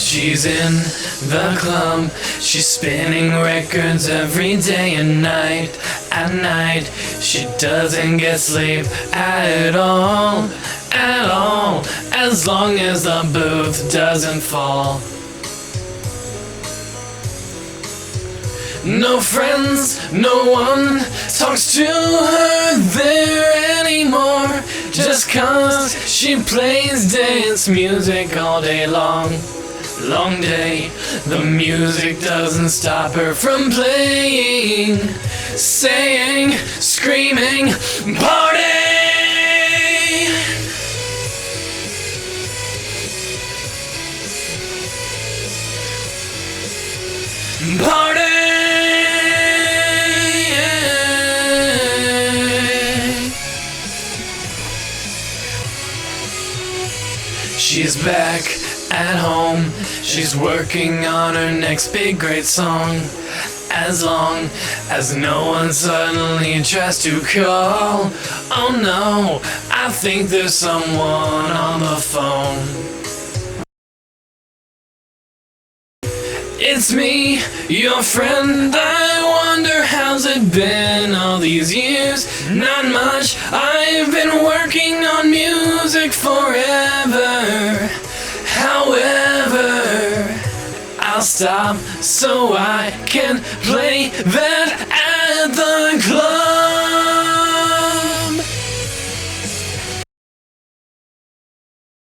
She's in the club, she's spinning records every day and night. At night, she doesn't get sleep at all, as long as the booth doesn't fall. No friends, no one talks to her there anymore, just 'cause she plays dance music all day long. Long day, the music doesn't stop her from playing, saying, screaming, party! Party! She's back at home, she's working on her next big great song. As long as no one suddenly tries to call. Oh no, I think there's someone on the phone. It's me, your friend. I wonder how's it been all these years? Not much, I've been working on music forever. However, I'll stop so I can play that at the club.